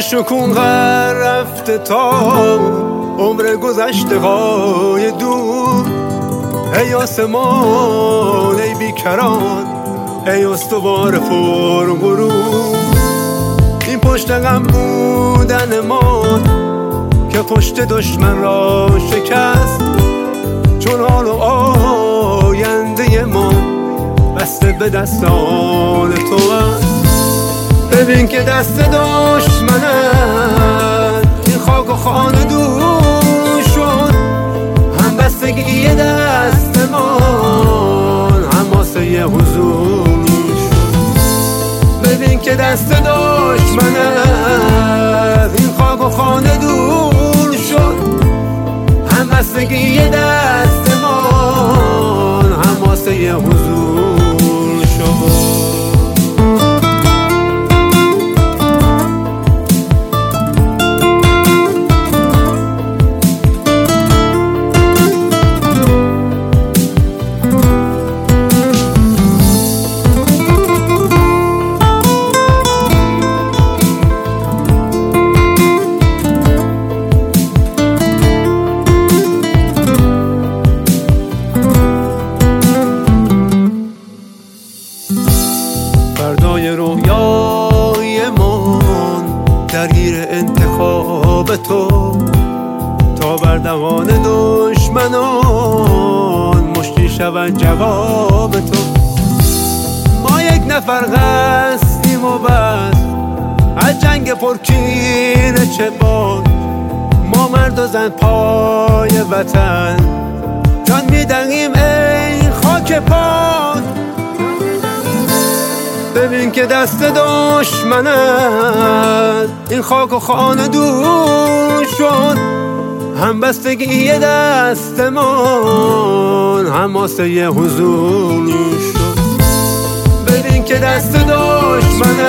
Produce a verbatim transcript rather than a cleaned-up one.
شکون رفته تا عمر گذشته های دور. ای آسمان ای بیکران، ای استوار پر غرور. این پشت غم بودن ما که پشت دشمن را شکست، چون حال و آینده ما بسته به دستان تو است. ببین که دست دشمنت این خاک و خانه دور شد، هم بستگی دست ما حماسه حضور شد. ببین که دست دشمنت این خاک و خانه دور شد، هم بستگی دست ما حماسه حضور شد. فردای رویای من درگیر انتخاب تو، تا بر دهان دشمنان مشتی شود جواب تو. ما یک نفر هستیم و بس از جنگ پرکینه چه باد. ما مرد و زن پای وطن جان میدهیم ای خاک پاد. ببین که دست دشمنت این خاک و خانه دور شد، هم بستگی دست من حماسه حضور شد. ببین که دست دشمنت